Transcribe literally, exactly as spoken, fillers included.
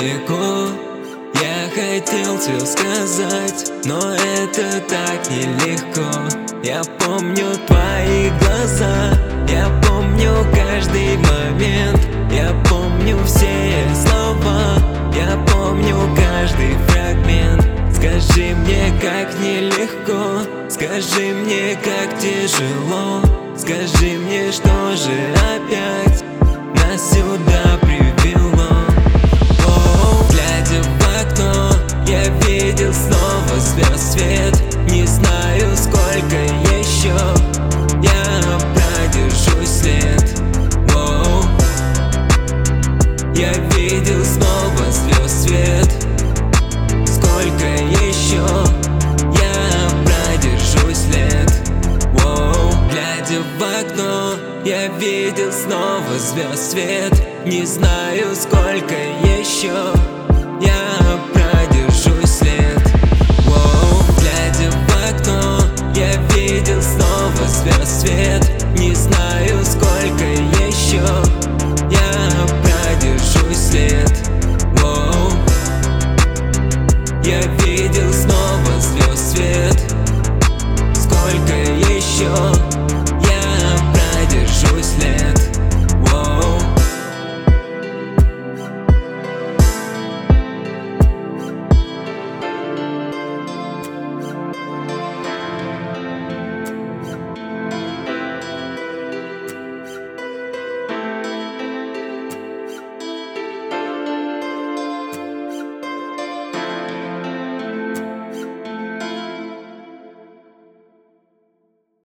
далеко. Я хотел все сказать, но это так нелегко. Я помню твои глаза, я помню каждый момент, я помню все слова, я помню каждый фрагмент. Скажи мне, как нелегко, скажи мне, как тяжело, скажи мне, что же опять нас сюда привело. О, глядя в окно, я видел снова звезд свет. Не знаю, сколько еще я продержусь след. О, я видел снова звезд свет. Сколько еще я продержусь лет. Воу. Глядя в окно, я видел снова звезд свет. Не знаю, сколько еще